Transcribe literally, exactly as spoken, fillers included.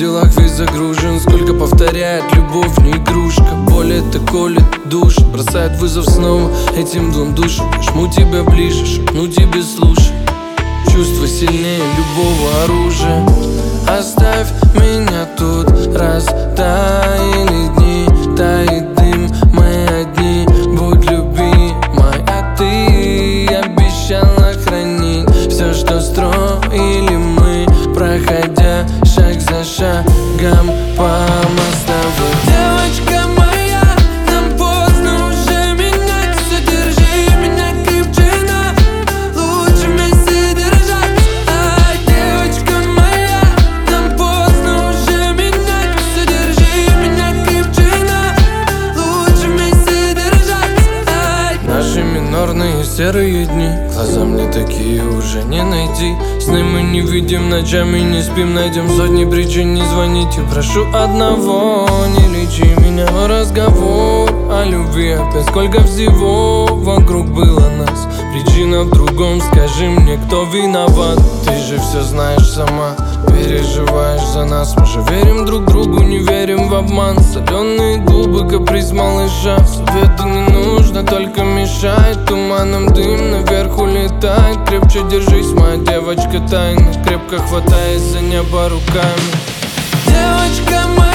делах весь загружен. Сколько повторяет, любовь не игрушка. Боль это колет душу, бросает вызов снова этим двум душам. Жму тебя ближе, шепну тебе слушай. Чувство сильнее любого оружия. Оставь меня тут, растаяли дни, тает дым, мы одни. Будь любимой, а ты обещала хранить все, что строили мы, проходя шаг за шагом по мостовой. Девочка моя, нам поздно уже менять все, держи меня крепче, на лучше вместе держаться. Ай, девочка моя, нам поздно уже менять все, держи меня крепче, на лучше вместе держаться. Ай. Наши минорные серые дни, глаза мне такие уже не найти. Сны мы не видим, ночами не спим, найдем сотни причин не звонить. И прошу одного, не лечи меня. Разговор о любви опять, сколько всего вокруг было нас. Причина в другом, скажи мне, кто виноват. Ты же все знаешь сама, переживаешь за нас. Мы же верим друг другу, не верим в обман. Соленые губы, каприз малыша. Совету не нужно, только мешает. Туманом дым наверх улетает. Крепче держись, моя девочка тайна, крепко хватаясь за небо руками. Девочка моя,